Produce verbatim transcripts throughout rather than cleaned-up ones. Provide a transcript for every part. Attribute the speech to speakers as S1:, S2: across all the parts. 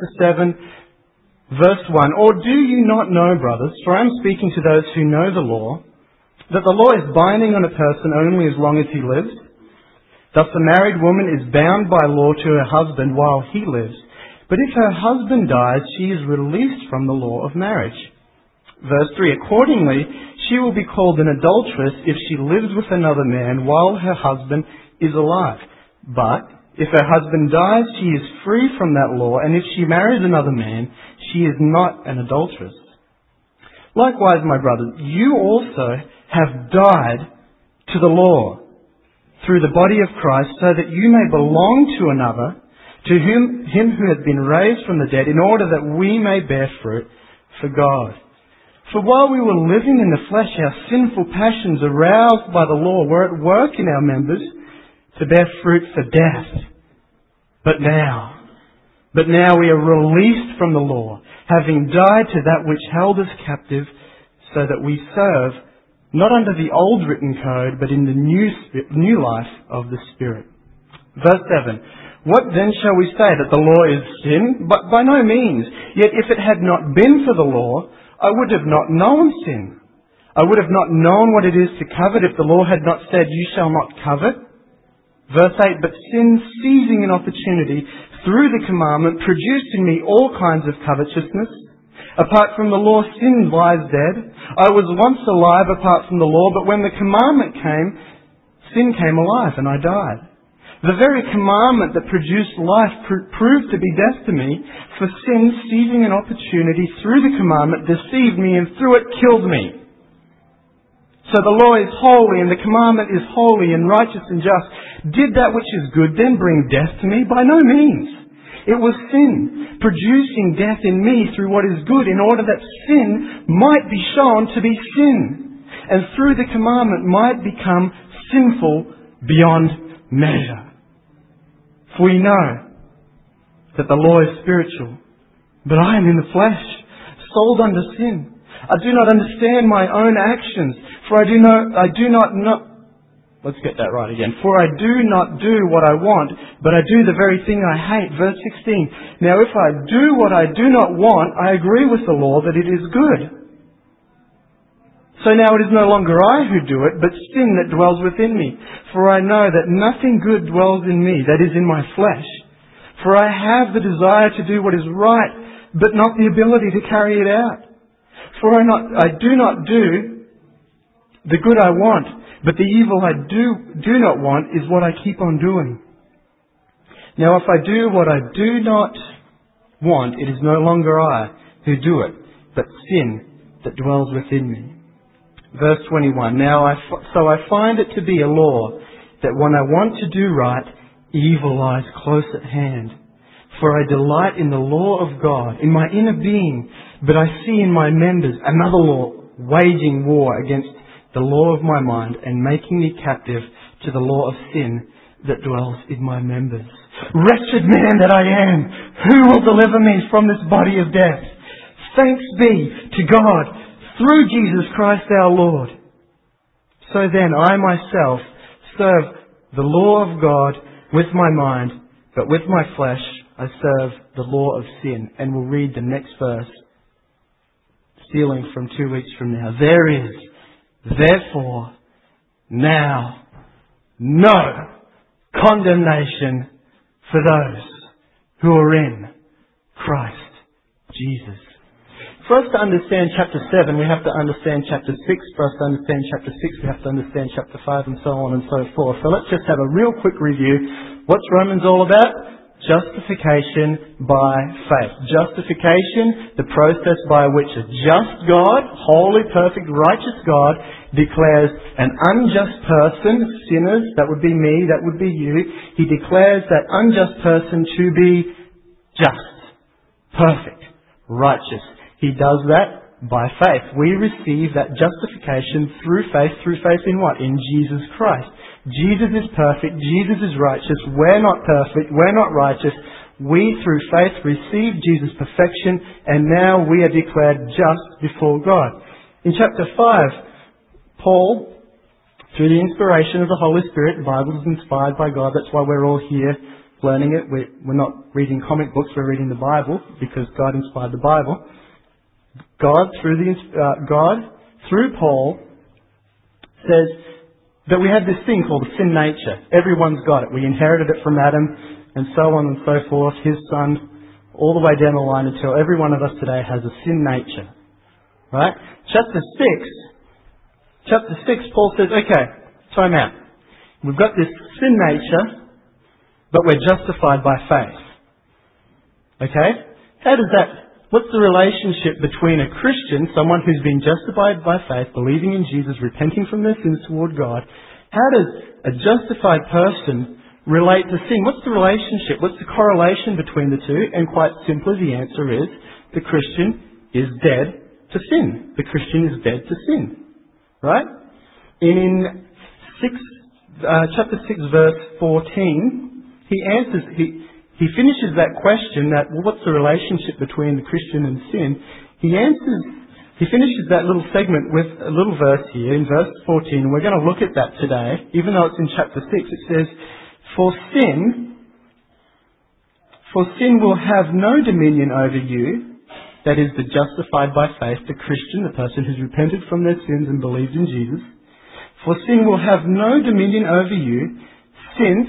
S1: chapter seven, verse one. Or do you not know, brothers, for I am speaking to those who know the law, that the law is binding on a person only as long as he lives? Thus a married woman is bound by law to her husband while he lives. But if her husband dies, she is released from the law of marriage. Verse three. Accordingly, she will be called an adulteress if she lives with another man while her husband is alive. But if her husband dies, she is free from that law, and if she marries another man, she is not an adulteress. Likewise, my brothers, you also have died to the law through the body of Christ, so that you may belong to another, to whom, him who has been raised from the dead, in order that we may bear fruit for God. For while we were living in the flesh, our sinful passions, aroused by the law, were at work in our members to bear fruit for death. But now, but now we are released from the law, having died to that which held us captive, so that we serve not under the old written code, but in the new, new life of the Spirit. Verse seven. What then shall we say? That the law is sin? But by no means. Yet if it had not been for the law, I would have not known sin. I would have not known what it is to covet if the law had not said, you shall not covet. Verse eight. But sin, seizing an opportunity through the commandment, produced in me all kinds of covetousness. Apart from the law, sin lies dead. I was once alive apart from the law, but when the commandment came, sin came alive and I died. The very commandment that produced life pr- proved to be death to me, for sin, seizing an opportunity through the commandment, deceived me and through it killed me. So the law is holy and the commandment is holy and righteous and just. Did that which is good then bring death to me? By no means. It was sin, producing death in me through what is good, in order that sin might be shown to be sin, and through the commandment might become sinful beyond measure. For we know that the law is spiritual, but I am in the flesh, sold under sin. I do not understand my own actions, for I do not, I do not know. Let's get that right again. For I do not do what I want, but I do the very thing I hate. Verse sixteen. Now if I do what I do not want, I agree with the law that it is good. So now it is no longer I who do it, but sin that dwells within me. For I know that nothing good dwells in me, that is in my flesh. For I have the desire to do what is right, but not the ability to carry it out. For I, not, I do not do the good I want, but the evil I do, do not want is what I keep on doing. Now if I do what I do not want, it is no longer I who do it, but sin that dwells within me. Verse twenty-one. Now I, so I find it to be a law, that when I want to do right, evil lies close at hand. For I delight in the law of God, in my inner being, but I see in my members another law, waging war against the law of my mind, and making me captive to the law of sin that dwells in my members. Wretched man that I am, who will deliver me from this body of death? Thanks be to God, through Jesus Christ our Lord. So then I myself serve the law of God with my mind, but with my flesh I serve the law of sin. And we'll read the next verse, stealing from two weeks from now. There is therefore now no condemnation for those who are in Christ Jesus. For us to understand chapter seven, we have to understand chapter six. For us to understand chapter six, we have to understand chapter five, and so on and so forth. So let's just have a real quick review. What's Romans all about? Justification by faith. Justification, the process by which a just God, holy, perfect, righteous God, declares an unjust person, sinners, that would be me, that would be you. He declares that unjust person to be just, perfect, righteous. He does that by faith. We receive that justification through faith. Through faith in what? In Jesus Christ. Jesus is perfect. Jesus is righteous. We're not perfect. We're not righteous. We, through faith, receive Jesus' perfection, and now we are declared just before God. In chapter five, Paul, through the inspiration of the Holy Spirit, the Bible is inspired by God. That's why we're all here learning it. We're, we're not reading comic books, we're reading the Bible because God inspired the Bible. God, through the uh, God, through Paul, says that we have this thing called sin nature. Everyone's got it. We inherited it from Adam, and so on and so forth, his son, all the way down the line until every one of us today has a sin nature. Right? Chapter six, chapter six, Paul says, okay, time out. We've got this sin nature, but we're justified by faith. Okay? How does that, what's the relationship between a Christian, someone who's been justified by faith, believing in Jesus, repenting from their sins toward God, how does a justified person relate to sin? What's the relationship? What's the correlation between the two? And quite simply, the answer is the Christian is dead to sin. The Christian is dead to sin. Right? In six, uh, chapter six, verse fourteen, he answers, he, he finishes that question that, well, what's the relationship between the Christian and sin? He answers, he finishes that little segment with a little verse here in verse fourteen. We're going to look at that today. Even though it's in chapter six, it says, For sin, for sin will have no dominion over you, that is, the justified by faith, the Christian, the person who's repented from their sins and believed in Jesus. For sin will have no dominion over you, since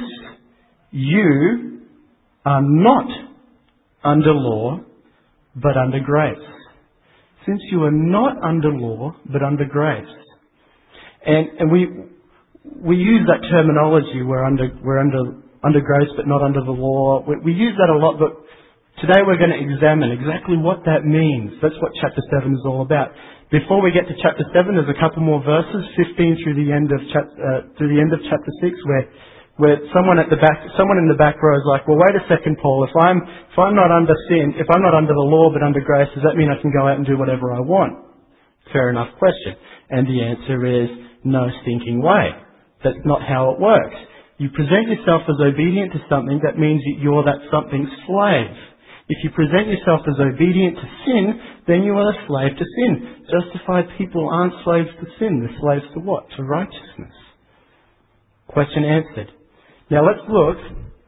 S1: you are not under law, but under grace. Since you are not under law, but under grace. And, and we, we use that terminology, we're under, we're under, under grace, but not under the law. We, we use that a lot, but today we're going to examine exactly what that means. That's what chapter seven is all about. Before we get to chapter seven, there's a couple more verses, fifteen through the end of chap, uh, through the end of chapter six, where where someone at the back, someone in the back row is like, well, wait a second, Paul. If I'm if I'm not under sin, if I'm not under the law but under grace, does that mean I can go out and do whatever I want? Fair enough question. And the answer is no stinking way. That's not how it works. You present yourself as obedient to something, that means you're that something's slave. If you present yourself as obedient to sin, then you are a slave to sin. Justified people aren't slaves to sin. They're slaves to what? To righteousness. Question answered. Now let's look.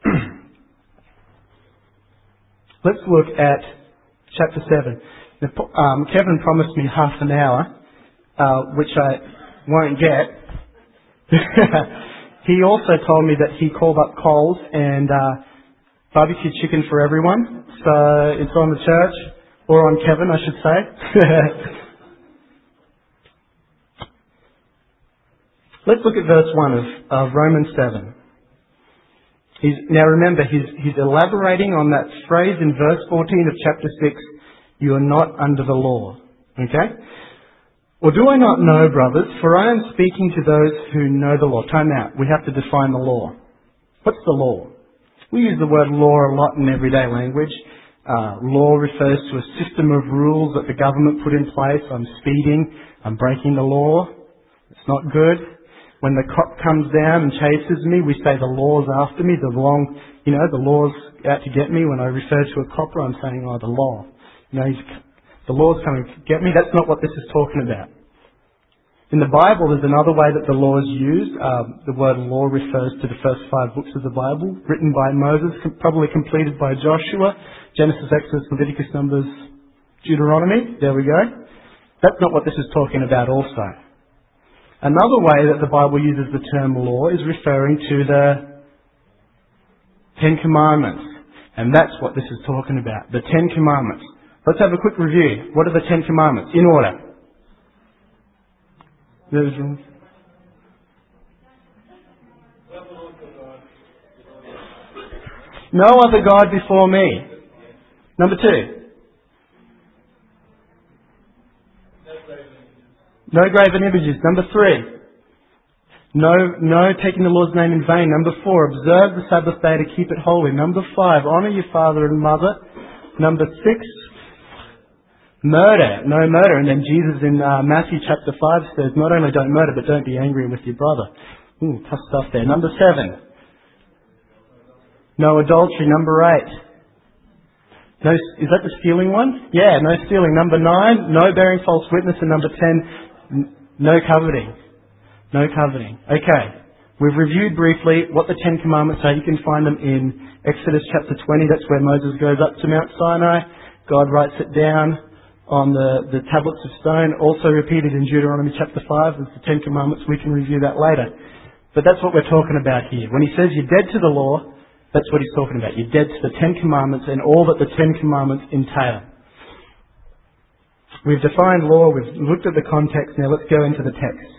S1: let's look at chapter seven. Now, um, Kevin promised me half an hour, uh, which I won't get. He also told me that he called up Coles and uh, barbecue chicken for everyone. So it's on the church, or on Kevin, I should say. Let's look at verse one of, of Romans seven. He's, now remember, he's, he's elaborating on that phrase in verse fourteen of chapter six, you are not under the law. Okay? Or do I not know, brothers, for I am speaking to those who know the law. Time out. We have to define the law. What's the law? We use the word law a lot in everyday language. Uh, law refers to a system of rules that the government put in place. I'm speeding. I'm breaking the law. It's not good. When the cop comes down and chases me, we say the law's after me. The long, you know, the law's out to get me. When I refer to a copper, I'm saying, oh, the law. You know, he's, the law's coming to get me. That's not what this is talking about. In the Bible, there's another way that the law is used. Um, the word law refers to the first five books of the Bible, written by Moses, com- probably completed by Joshua, Genesis, Exodus, Leviticus, Numbers, Deuteronomy. There we go. That's not what this is talking about also. Another way that the Bible uses the term law is referring to the Ten Commandments. And that's what this is talking about, the Ten Commandments. Let's have a quick review. What are the Ten Commandments? In order. There's no other God before me. Number two. No graven images. Number three. No, no taking the Lord's name in vain. Number four. Observe the Sabbath day to keep it holy. Number five. Honour your father and mother. Number six. Murder, no murder. And then Jesus in uh, Matthew chapter five says, not only don't murder, but don't be angry with your brother. Ooh, tough stuff there. Number seven. No adultery. Number eight. No, is that the stealing one? Yeah, no stealing. Number nine, no bearing false witness. And number ten, n- no coveting. No coveting. Okay. We've reviewed briefly what the Ten Commandments are. You can find them in Exodus chapter twenty. That's where Moses goes up to Mount Sinai. God writes it down on the, the tablets of stone. Also repeated in Deuteronomy chapter five. There's the Ten Commandments. We can review that later. But that's what we're talking about here. When he says you're dead to the law, that's what he's talking about. You're dead to the Ten Commandments and all that the Ten Commandments entail. We've defined law. We've looked at the context. Now let's go into the text.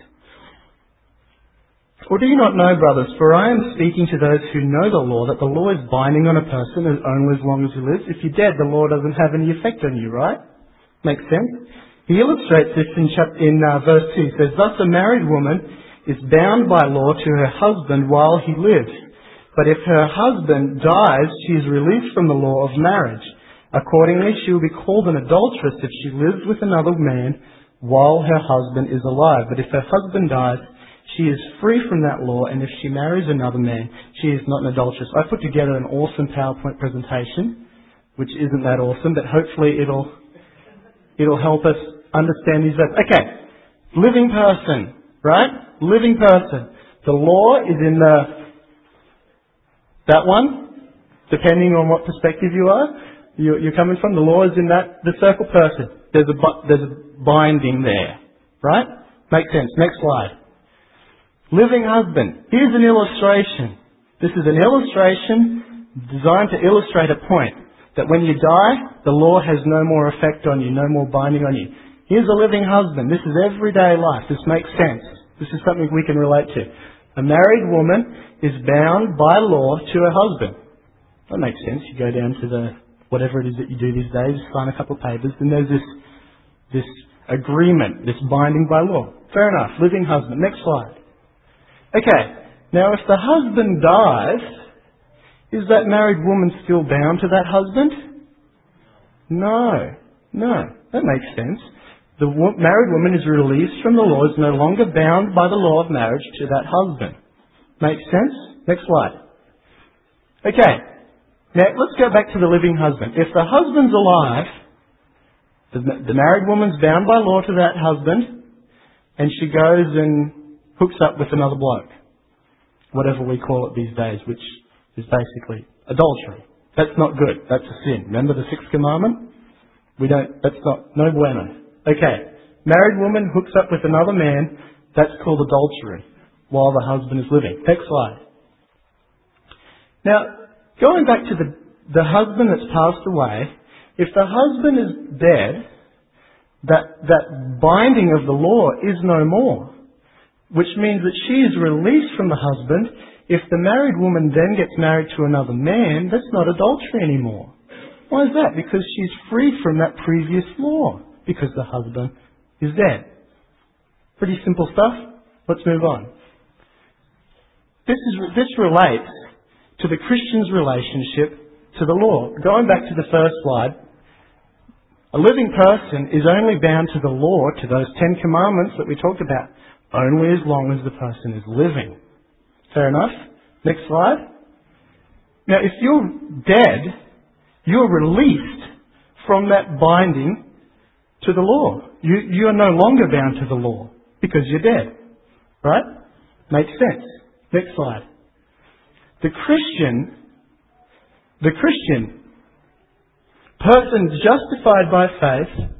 S1: Or do you not know, brothers, for I am speaking to those who know the law, that the law is binding on a person as only as long as he lives. If you're dead, the law doesn't have any effect on you, right? Makes sense? He illustrates this in, chap- in uh, verse two. He says, thus a married woman is bound by law to her husband while he lives. But if her husband dies, she is released from the law of marriage. Accordingly, she will be called an adulteress if she lives with another man while her husband is alive. But if her husband dies, she is free from that law, and if she marries another man, she is not an adulteress. I put together an awesome PowerPoint presentation, which isn't that awesome, but hopefully it'll it'll help us understand these verses. Okay, living person, right? Living person. The law is in the that one, depending on what perspective you are, you're, you're coming from. The law is in that the circle person. There's a there's a binding there, right? Makes sense. Next slide. Living husband. Here's an illustration. This is an illustration designed to illustrate a point. That when you die, the law has no more effect on you, no more binding on you. Here's a living husband. This is everyday life. This makes sense. This is something we can relate to. A married woman is bound by law to her husband. That makes sense. You go down to the, whatever it is that you do these days, sign a couple of papers, and there's this, this agreement, this binding by law. Fair enough. Living husband. Next slide. Okay, now if the husband dies, is that married woman still bound to that husband? No, no, that makes sense. The wo- married woman is released from the law, is no longer bound by the law of marriage to that husband. Makes sense? Next slide. Okay, now let's go back to the living husband. If the husband's alive, the, the married woman's bound by law to that husband, and she goes and hooks up with another bloke. Whatever we call it these days, which is basically adultery. That's not good. That's a sin. Remember the sixth commandment? We don't, that's not, no bueno. Okay. Married woman hooks up with another man. That's called adultery while the husband is living. Next slide. Now, going back to the, the husband that's passed away, if the husband is dead, that, that binding of the law is no more. Which means that she is released from the husband. If the married woman then gets married to another man, that's not adultery anymore. Why is that? Because she's freed from that previous law. Because the husband is dead. Pretty simple stuff. Let's move on. This is this relates to the Christian's relationship to the law. Going back to the first slide, a living person is only bound to the law, to those Ten Commandments that we talked about, only as long as the person is living. Fair enough? Next slide. Now, if you're dead, you're released from that binding to the law. You, you are no longer bound to the law because you're dead. Right? Makes sense. Next slide. The Christian, the Christian person justified by faith,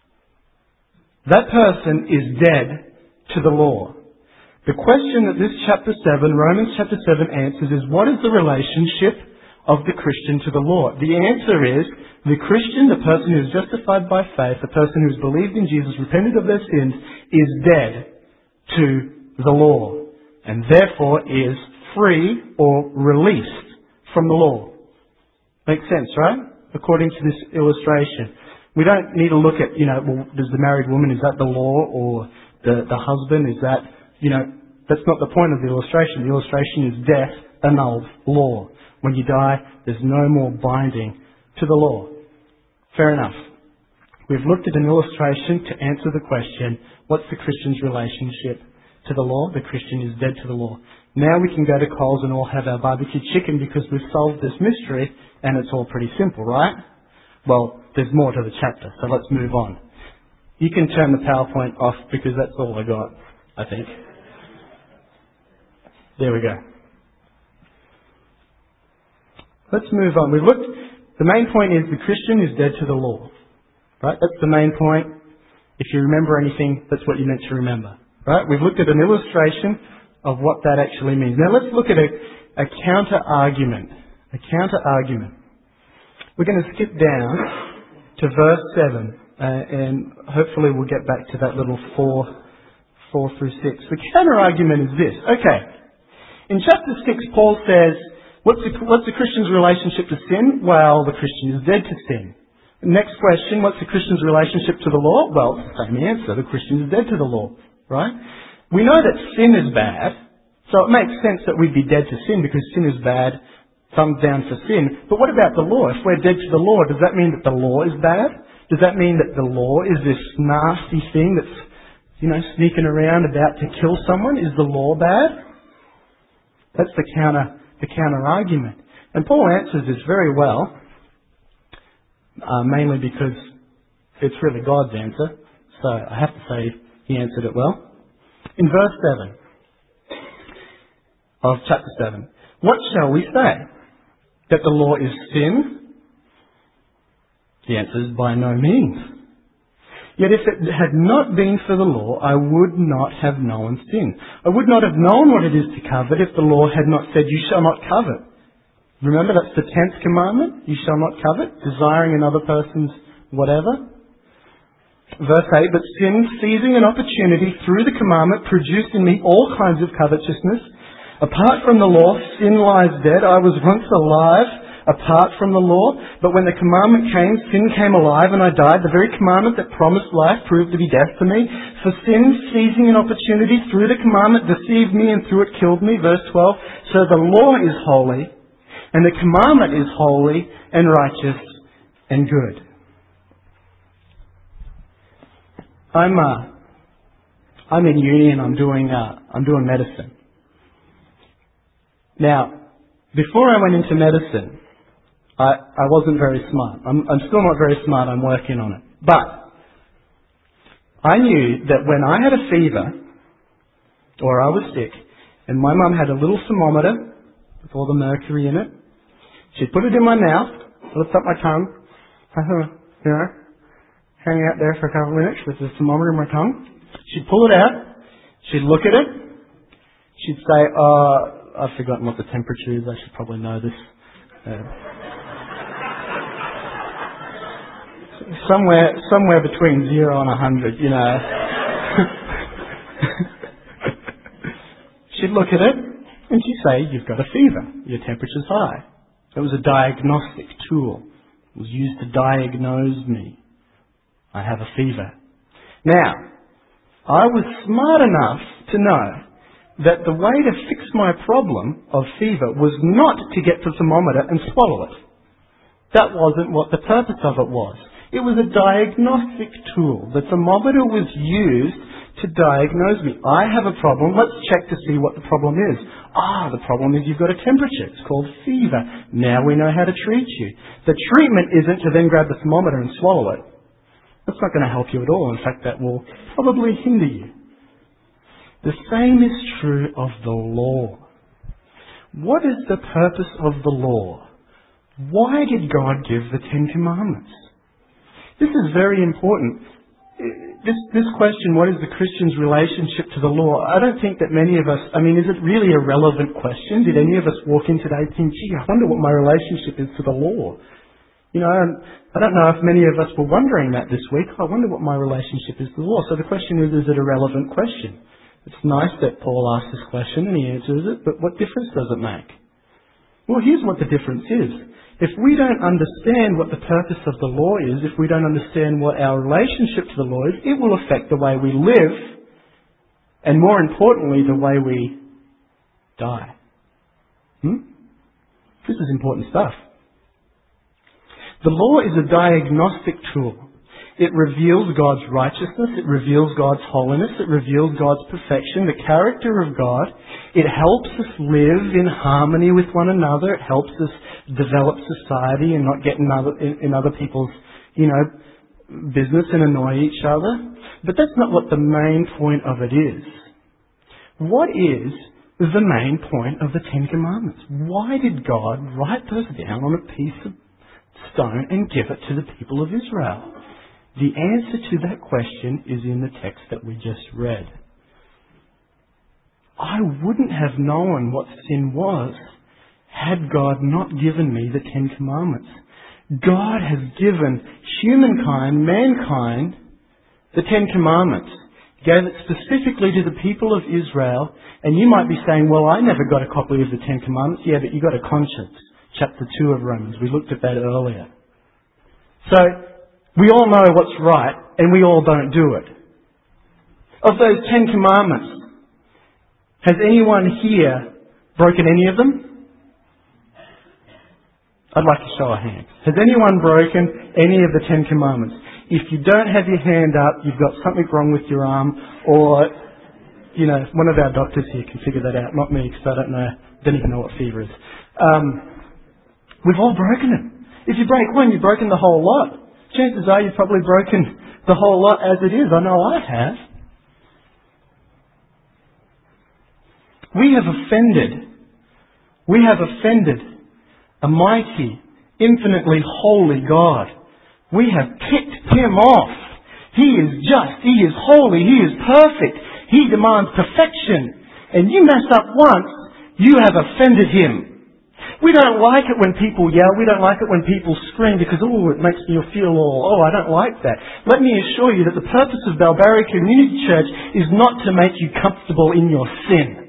S1: that person is dead to the law. The question that this chapter seven, Romans chapter seven answers is, what is the relationship of the Christian to the law? The answer is, the Christian, the person who is justified by faith, the person who has believed in Jesus, repented of their sins, is dead to the law, and therefore is free or released from the law. Makes sense, right? According to this illustration. We don't need to look at, you know, well, does the married woman, is that the law, or The, the husband, is that, you know, that's not the point of the illustration. The illustration is death annuls law. When you die, there's no more binding to the law. Fair enough. We've looked at an illustration to answer the question, what's the Christian's relationship to the law? The Christian is dead to the law. Now we can go to Coles and all have our barbecue chicken because we've solved this mystery and it's all pretty simple, right? Well, there's more to the chapter, so let's move on. You can turn the PowerPoint off because that's all I got, I think. There we go. Let's move on. We've looked, the main point is the Christian is dead to the law. Right? That's the main point. If you remember anything, that's what you're meant to remember. Right? We've looked at an illustration of what that actually means. Now let's look at a, a counter-argument. A counter-argument. We're going to skip down to verse seven, uh, and hopefully we'll get back to that little four, four through six. The counter-argument is this. Okay. In chapter six, Paul says, what's the, what's the Christian's relationship to sin? Well, the Christian is dead to sin. Next question, what's the Christian's relationship to the law? Well, same answer, the Christian is dead to the law, right? We know that sin is bad, so it makes sense that we'd be dead to sin because sin is bad, thumbs down for sin. But what about the law? If we're dead to the law, does that mean that the law is bad? Does that mean that the law is this nasty thing that's, you know, sneaking around about to kill someone? Is the law bad? That's the counter, the counter argument. And Paul answers this very well. Uh, mainly because it's really God's answer. So I have to say he answered it well. In verse seven of chapter seven, what shall we say? That the law is sin? The answer is by no means. Yet if it had not been for the law, I would not have known sin. I would not have known what it is to covet if the law had not said, you shall not covet. Remember, that's the tenth commandment. You shall not covet, desiring another person's whatever. Verse eight, but sin, seizing an opportunity through the commandment, produced in me all kinds of covetousness. Apart from the law, sin lies dead. I was once alive apart from the law, but when the commandment came, sin came alive and I died. The very commandment that promised life proved to be death to me. For sin, seizing an opportunity through the commandment, deceived me and through it killed me. Verse twelve, so the law is holy, and the commandment is holy and righteous and good. I'm uh, I'm in uni and I'm doing uh, I'm doing medicine. Now, before I went into medicine, I I wasn't very smart. I'm I'm still not very smart. I'm working on it. But I knew that when I had a fever or I was sick, and my mum had a little thermometer with all the mercury in it, she'd put it in my mouth, lift up my tongue, you know, hang out there for a couple of minutes with the thermometer in my tongue. She'd pull it out. She'd look at it. She'd say, uh, I've forgotten what the temperature is. I should probably know this. Uh, somewhere, somewhere between zero and a hundred, you know. She'd look at it and she'd say, you've got a fever. Your temperature's high. It was a diagnostic tool. It was used to diagnose me. I have a fever. Now, I was smart enough to know that the way to fix my problem of fever was not to get the thermometer and swallow it. That wasn't what the purpose of it was. It was a diagnostic tool. The thermometer was used to diagnose me. I have a problem. Let's check to see what the problem is. Ah, the problem is you've got a temperature. It's called fever. Now we know how to treat you. The treatment isn't to then grab the thermometer and swallow it. That's not going to help you at all. In fact, that will probably hinder you. The same is true of the law. What is the purpose of the law? Why did God give the Ten Commandments? This is very important. This, this question, what is the Christian's relationship to the law? I don't think that many of us, I mean, is it really a relevant question? Did any of us walk in today and think, gee, I wonder what my relationship is to the law? You know, I don't know if many of us were wondering that this week. I wonder what my relationship is to the law. So the question is, is it a relevant question? It's nice that Paul asks this question and he answers it, but what difference does it make? Well, here's what the difference is. If we don't understand what the purpose of the law is, if we don't understand what our relationship to the law is, it will affect the way we live, and more importantly, the way we die. Hmm? This is important stuff. The law is a diagnostic tool. It reveals God's righteousness, it reveals God's holiness, it reveals God's perfection, the character of God. It helps us live in harmony with one another. It helps us develop society and not get in other, in, in other people's, you know, business and annoy each other. But that's not what the main point of it is. What is the main point of the Ten Commandments. Why did God write those down on a piece of stone and give it to the people of Israel? The answer to that question is in the text that we just read. I wouldn't have known what sin was had God not given me the Ten Commandments. God has given humankind, mankind, the Ten Commandments. He gave it specifically to the people of Israel. And you might be saying, well, I never got a copy of the Ten Commandments. Yeah, but you got a conscience. Chapter two of Romans. We looked at that earlier. So, we all know what's right, and we all don't do it. Of those Ten Commandments, has anyone here broken any of them? I'd like to show a hand. Has anyone broken any of the Ten Commandments? If you don't have your hand up, you've got something wrong with your arm, or, you know, one of our doctors here can figure that out, not me, because I don't know, don't even know what fever is. Um, we've all broken it. If you break one, you've broken the whole lot. Chances are you've probably broken the whole lot as it is. I know I have. We have offended. We have offended a mighty, infinitely holy God. We have ticked Him off. He is just. He is holy. He is perfect. He demands perfection. And you mess up once, you have offended Him. We don't like it when people yell. We don't like it when people scream because, oh, it makes me feel all, oh, I don't like that. Let me assure you that the purpose of Balbarry Community Church is not to make you comfortable in your sin.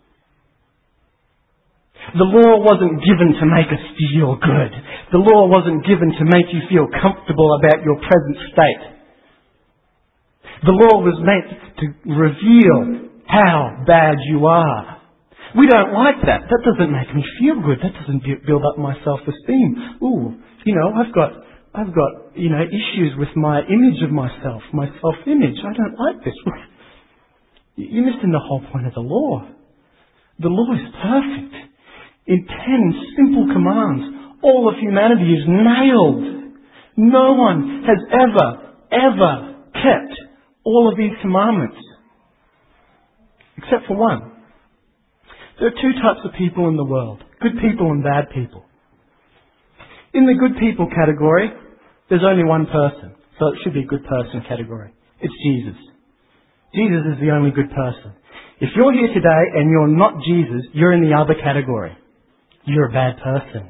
S1: The law wasn't given to make us feel good. The law wasn't given to make you feel comfortable about your present state. The law was meant to reveal how bad you are. We don't like that. That doesn't make me feel good. That doesn't build up my self-esteem. Ooh, you know, I've got, I've got, you know, issues with my image of myself, my self-image. I don't like this. You're missing the whole point of the law. The law is perfect. In ten simple commands, all of humanity is nailed. No one has ever, ever kept all of these commandments. Except for one. There are two types of people in the world. Good people and bad people. In the good people category, there's only one person. So it should be a good person category. It's Jesus. Jesus is the only good person. If you're here today and you're not Jesus, you're in the other category. You're a bad person.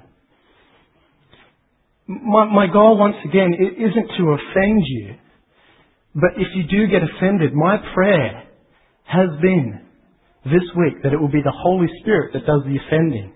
S1: My, my goal, once again, it isn't to offend you. But if you do get offended, my prayer has been this week that it will be the Holy Spirit that does the offending.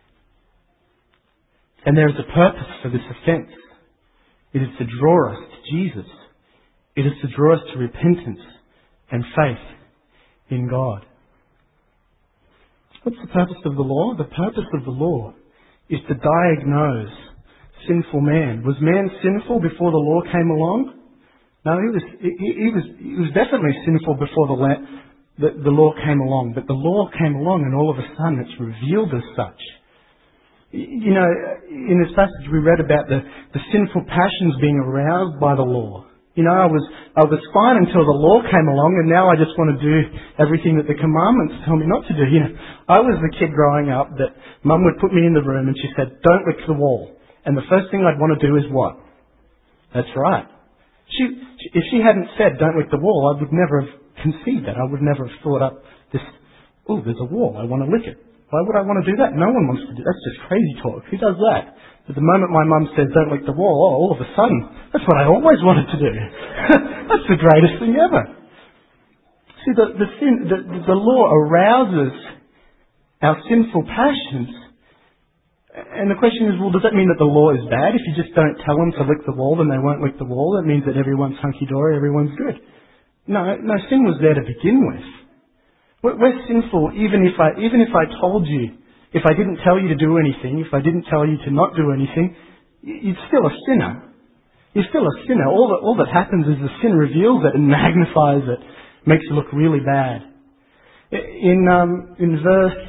S1: And there is a purpose for this offence. It is to draw us to Jesus. It is to draw us to repentance and faith in God. What's the purpose of the law? The purpose of the law is to diagnose sinful man. Was man sinful before the law came along? No, he was, he, he was, he was definitely sinful before the, the, the law came along. But the law came along and all of a sudden it's revealed as such. You know, in this passage we read about the, the sinful passions being aroused by the law. You know, I was I was fine until the law came along, and now I just want to do everything that the commandments tell me not to do. You know, I was the kid growing up that Mum would put me in the room and she said, "Don't lick the wall." And the first thing I'd want to do is what? That's right. She, if she hadn't said, "Don't lick the wall," I would never have conceived that. I would never have thought up this. Oh, there's a wall. I want to lick it. Why would I want to do that? No one wants to do that. That's just crazy talk. Who does that? But the moment my mum says, "Don't lick the wall," oh, all of a sudden, that's what I always wanted to do. That's the greatest thing ever. See, the, the, sin, the, the law arouses our sinful passions. And the question is, well, does that mean that the law is bad? If you just don't tell them to lick the wall, then they won't lick the wall. That means that everyone's hunky-dory, everyone's good. No, no, sin was there to begin with. We're, we're sinful even if I, even if I told you, if I didn't tell you to do anything, if I didn't tell you to not do anything, you're still a sinner. You're still a sinner. All that, all that happens is the sin reveals it and magnifies it, makes it look really bad. In, um, in verse,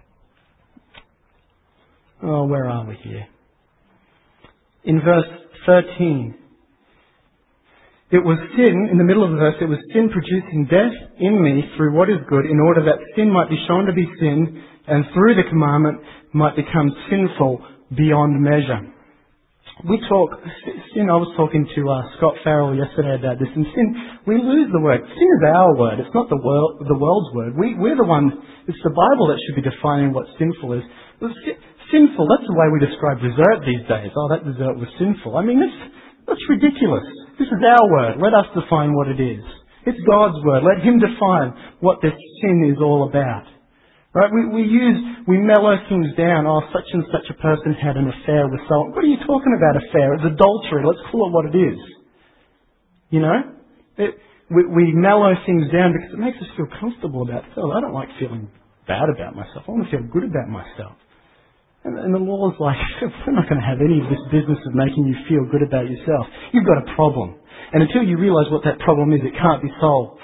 S1: oh, where are we here? In verse thirteen, It was sin, in the middle of the verse, it was sin producing death in me through what is good, in order that sin might be shown to be sin, and through the commandment might become sinful beyond measure. We talk, sin, I was talking to uh, Scott Farrell yesterday about this, and sin, we lose the word. Sin is our word, it's not the world, the world's word. We, we're the one, it's the Bible that should be defining what sinful is. But sin, sinful, that's the way we describe dessert these days. Oh, that dessert was sinful. I mean, that's, that's ridiculous. This is our word. Let us define what it is. It's God's word. Let Him define what this sin is all about. Right? We, we use, we mellow things down. Oh, such and such a person had an affair with someone. What are you talking about, affair? It's adultery. Let's call it what it is. You know? It, we, we mellow things down because it makes us feel comfortable about ourselves. I don't like feeling bad about myself. I want to feel good about myself. And, and the law's like, we're not going to have any of this business of making you feel good about yourself. You've got a problem. And until you realise what that problem is, it can't be solved.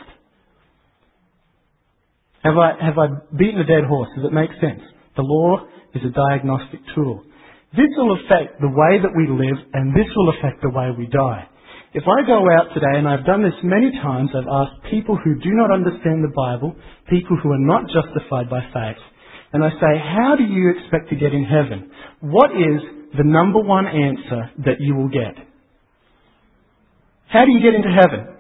S1: Have I, have I beaten a dead horse? Does it make sense? The law is a diagnostic tool. This will affect the way that we live, and this will affect the way we die. If I go out today, and I've done this many times, I've asked people who do not understand the Bible, people who are not justified by faith, and I say, how do you expect to get in heaven? What is the number one answer that you will get? How do you get into heaven?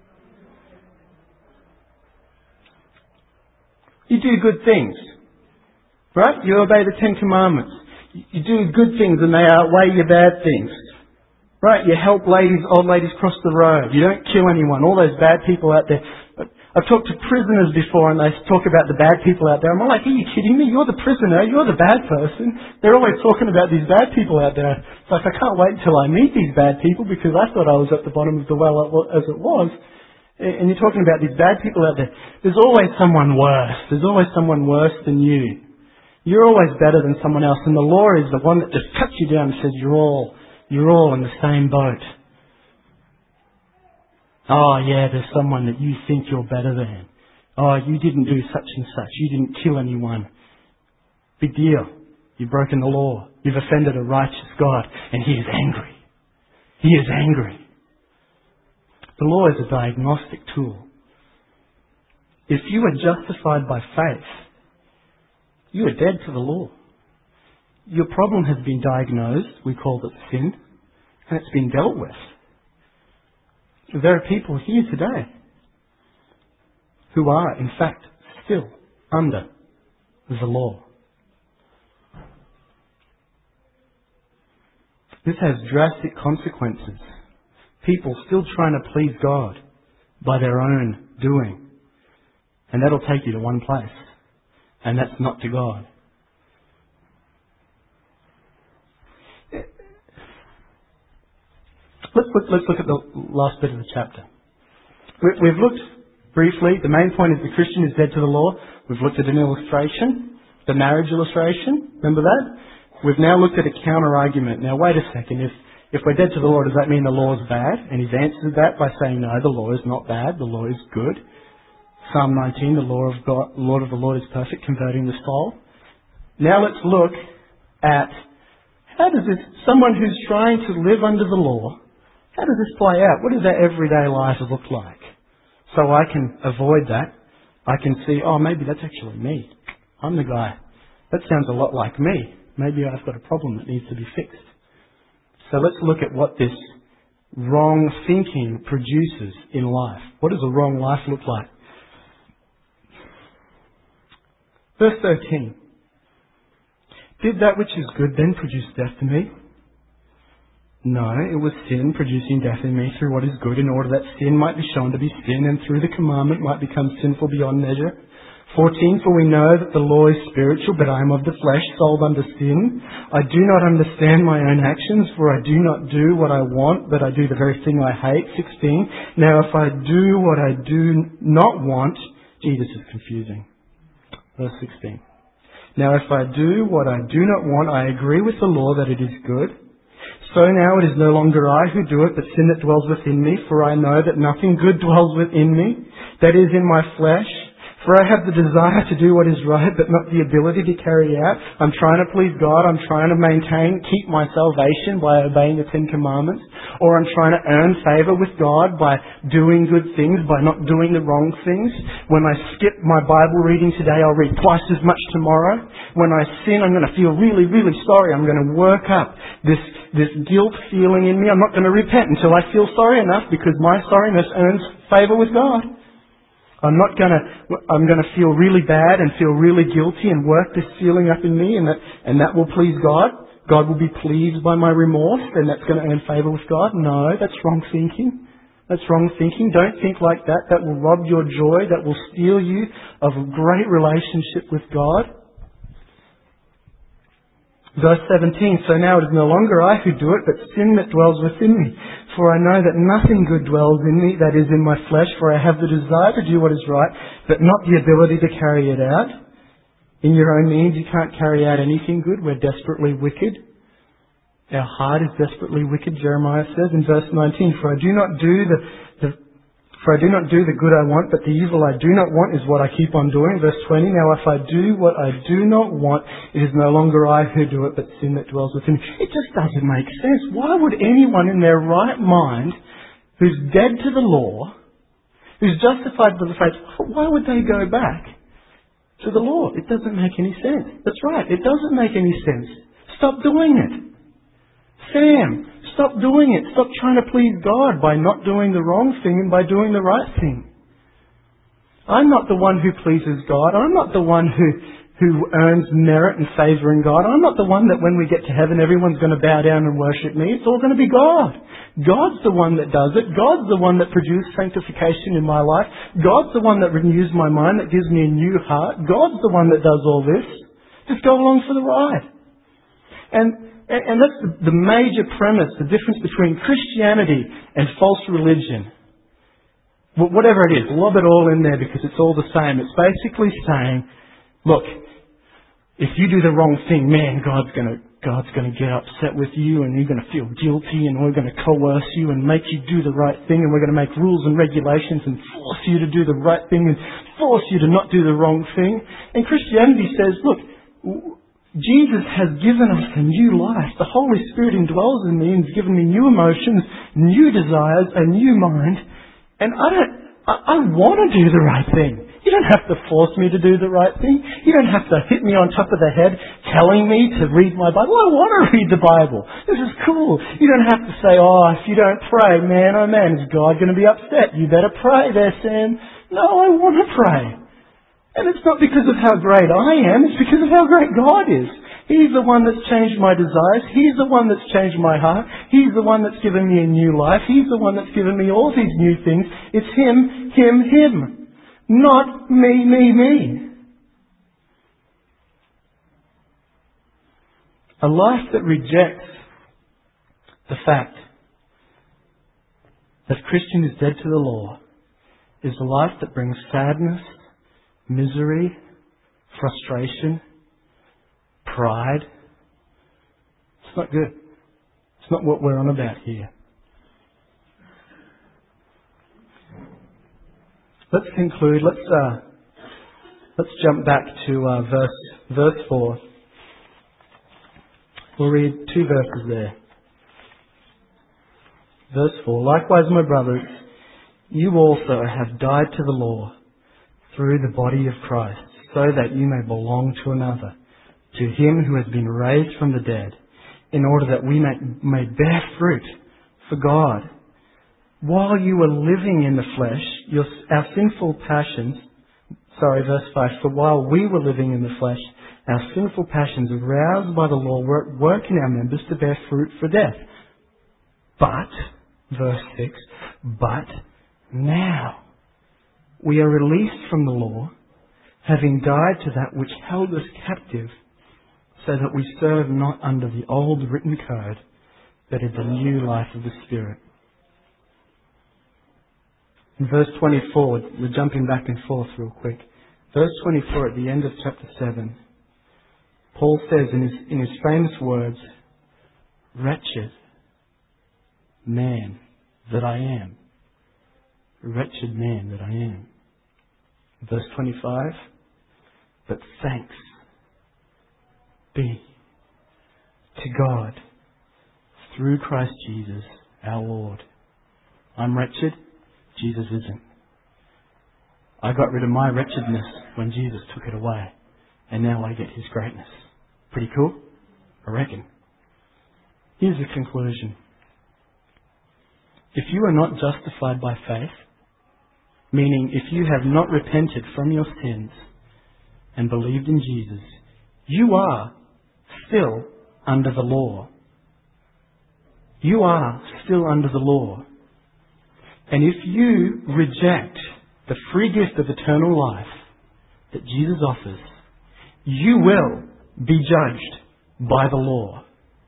S1: You do good things. Right? You obey the Ten Commandments. You do good things and they outweigh your bad things. Right? You help ladies, old ladies cross the road. You don't kill anyone. All those bad people out there. I've talked to prisoners before and they talk about the bad people out there. I'm like, are you kidding me? You're the prisoner. You're the bad person. They're always talking about these bad people out there. It's like, I can't wait until I meet these bad people because I thought I was at the bottom of the well as it was. And you're talking about these bad people out there. There's always someone worse. There's always someone worse than you. You're always better than someone else. And the law is the one that just cuts you down and says you're all, you're all in the same boat. Oh yeah, there's someone that you think you're better than. Oh, you didn't do such and such. You didn't kill anyone. Big deal. You've broken the law. You've offended a righteous God. And He is angry. He is angry. The law is a diagnostic tool. If you are justified by faith, you are dead to the law. Your problem has been diagnosed. We call it sin. And it's been dealt with. There are people here today who are, in fact, still under the law. This has drastic consequences. People still trying to please God by their own doing. And that'll take you to one place. And that's not to God. Let's look, let's look at the last bit of the chapter. We, we've looked briefly, the main point is the Christian is dead to the law. We've looked at an illustration, the marriage illustration. Remember that? We've now looked at a counter-argument. Now wait a second, if, if we're dead to the law, does that mean the law is bad? And he's answered that by saying, no, the law is not bad, the law is good. Psalm nineteen, the law of God, the law of the Lord is perfect, converting the soul. Now let's look at how does this, someone who's trying to live under the law, how does this play out? What does their everyday life look like? So I can avoid that. I can see, oh, maybe that's actually me. I'm the guy. That sounds a lot like me. Maybe I've got a problem that needs to be fixed. So let's look at what this wrong thinking produces in life. What does a wrong life look like? Verse thirteen. Did that which is good then produce death to me? No, it was sin producing death in me through what is good, in order that sin might be shown to be sin, and through the commandment might become sinful beyond measure. fourteen, for we know that the law is spiritual, but I am of the flesh, sold under sin. I do not understand my own actions, for I do not do what I want, but I do the very thing I hate. sixteen, now if I do what I do not want, gee, this is confusing. Verse sixteen. Now if I do what I do not want, I agree with the law that it is good. So now it is no longer I who do it, but sin that dwells within me, for I know that nothing good dwells within me, that is in my flesh. For I have the desire to do what is right, but not the ability to carry out. I'm trying to please God. I'm trying to maintain, keep my salvation by obeying the Ten Commandments. Or I'm trying to earn favour with God by doing good things, by not doing the wrong things. When I skip my Bible reading today, I'll read twice as much tomorrow. When I sin, I'm going to feel really, really sorry. I'm going to work up this, this guilt feeling in me. I'm not going to repent until I feel sorry enough, because my sorriness earns favour with God. I'm not gonna, I'm gonna feel really bad and feel really guilty and work this feeling up in me, and that, and that will please God. God will be pleased by my remorse, and that's going to earn favour with God. No, that's wrong thinking. That's wrong thinking. Don't think like that. That will rob your joy. That will steal you of a great relationship with God. Verse seventeen, so now it is no longer I who do it, but sin that dwells within me. For I know that nothing good dwells in me, that is in my flesh, for I have the desire to do what is right, but not the ability to carry it out. In your own means you can't carry out anything good. We're desperately wicked. Our heart is desperately wicked, Jeremiah says in verse nineteen. For I do not do the, the For I do not do the good I want, but the evil I do not want is what I keep on doing. Verse twenty, now if I do what I do not want, it is no longer I who do it, but sin that dwells within me. It just doesn't make sense. Why would anyone in their right mind, who's dead to the law, who's justified by the faith, why would they go back to the law? It doesn't make any sense. That's right, it doesn't make any sense. Stop doing it. Sam, stop doing it. Stop trying to please God by not doing the wrong thing and by doing the right thing. I'm not the one who pleases God. I'm not the one who, who earns merit and favour in God. I'm not the one that when we get to heaven everyone's going to bow down and worship me. It's all going to be God. God's the one that does it. God's the one that produces sanctification in my life. God's the one that renews my mind, that gives me a new heart. God's the one that does all this. Just go along for the ride. And And that's the major premise, the difference between Christianity and false religion. Whatever it is, lob it all in there because it's all the same. It's basically saying, look, if you do the wrong thing, man, God's going to God's going to get upset with you, and you're going to feel guilty, and we're going to coerce you and make you do the right thing, and we're going to make rules and regulations and force you to do the right thing and force you to not do the wrong thing. And Christianity says, look, Jesus has given us a new life. The Holy Spirit indwells in me and has given me new emotions, new desires, a new mind. And I don't, I, I want to do the right thing. You don't have to force me to do the right thing. You don't have to hit me on top of the head telling me to read my Bible. I want to read the Bible. This is cool. You don't have to say, oh, if you don't pray, man, oh man, is God going to be upset? You better pray there, Sam. No, I want to pray. And it's not because of how great I am, it's because of how great God is. He's the one that's changed my desires. He's the one that's changed my heart. He's the one that's given me a new life. He's the one that's given me all these new things. It's Him, Him, Him. Not me, me, me. A life that rejects the fact that Christian is dead to the law is a life that brings sadness, misery, frustration, pride. It's not good. It's not what we're on about here. Let's conclude. Let's uh, let's jump back to uh, verse verse four. We'll read two verses there. Verse four. Likewise, my brothers, you also have died to the law through the body of Christ, so that you may belong to another, to Him who has been raised from the dead, in order that we may, may bear fruit for God. While you were living in the flesh, your, our sinful passions, sorry, verse five, for while we were living in the flesh, our sinful passions, aroused by the law, were at work in our members to bear fruit for death. But, verse six, but now we are released from the law, having died to that which held us captive, so that we serve not under the old written code, but in the new life of the Spirit. In verse twenty-four, we're jumping back and forth real quick. Verse twenty-four at the end of chapter seven, Paul says in his, in his famous words, wretched man that I am. Wretched man that I am. Verse twenty-five. But thanks be to God through Christ Jesus our Lord. I'm wretched. Jesus isn't. I got rid of my wretchedness when Jesus took it away. And now I get His greatness. Pretty cool? I reckon. Here's the conclusion. If you are not justified by faith, meaning if you have not repented from your sins and believed in Jesus, you are still under the law. You are still under the law. And if you reject the free gift of eternal life that Jesus offers, you will be judged by the law.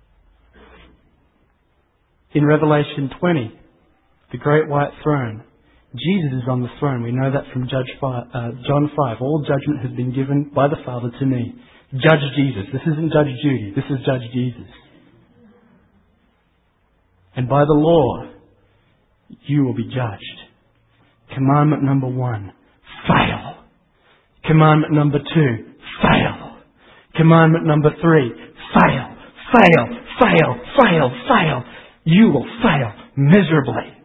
S1: In Revelation twenty, the great white throne, Jesus is on the throne. We know that from Judge five, uh, John five. All judgment has been given by the Father to me. Judge Jesus. This isn't Judge Judy. This is Judge Jesus. And by the law, you will be judged. Commandment number one, fail. Commandment number two, fail. Commandment number three, fail, fail, fail, fail, fail. You will fail miserably.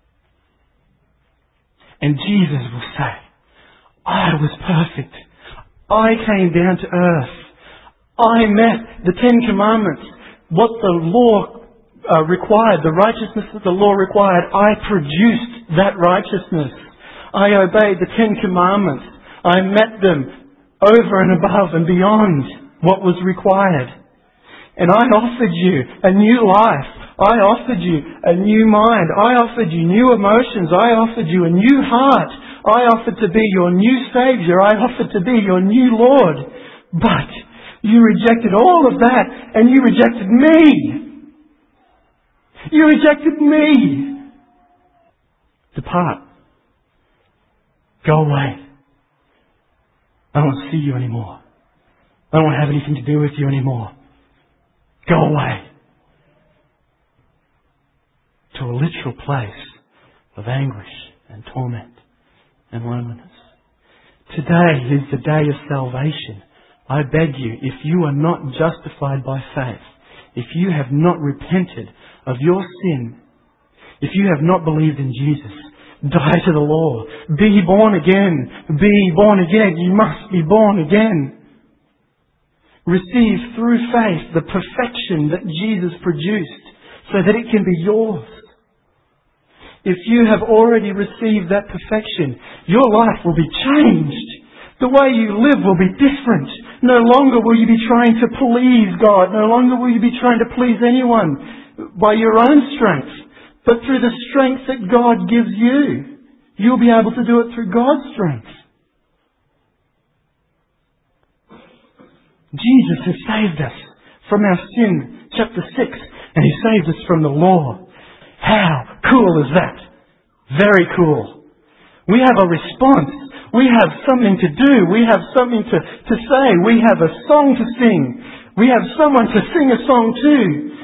S1: And Jesus will say, I was perfect. I came down to earth. I met the Ten Commandments. What the law uh, required, the righteousness that the law required, I produced that righteousness. I obeyed the Ten Commandments. I met them over and above and beyond what was required. And I offered you a new life. I offered you a new mind. I offered you new emotions. I offered you a new heart. I offered to be your new Saviour. I offered to be your new Lord. But you rejected all of that and you rejected me. You rejected me. Depart. Go away. I don't want to see you anymore. I don't want to have anything to do with you anymore. Go away. To a literal place of anguish and torment and loneliness. Today is the day of salvation. I beg you, if you are not justified by faith, if you have not repented of your sin, if you have not believed in Jesus, die to the law. Be born again. Be born again. You must be born again. Receive through faith the perfection that Jesus produced so that it can be yours. If you have already received that perfection, your life will be changed. The way you live will be different. No longer will you be trying to please God. No longer will you be trying to please anyone by your own strength. But through the strength that God gives you, you'll be able to do it through God's strength. Jesus has saved us from our sin, chapter six, and He saved us from the law. How cool is that? Very cool. We have a response. We have something to do. We have something to, to say. We have a song to sing. We have someone to sing a song to.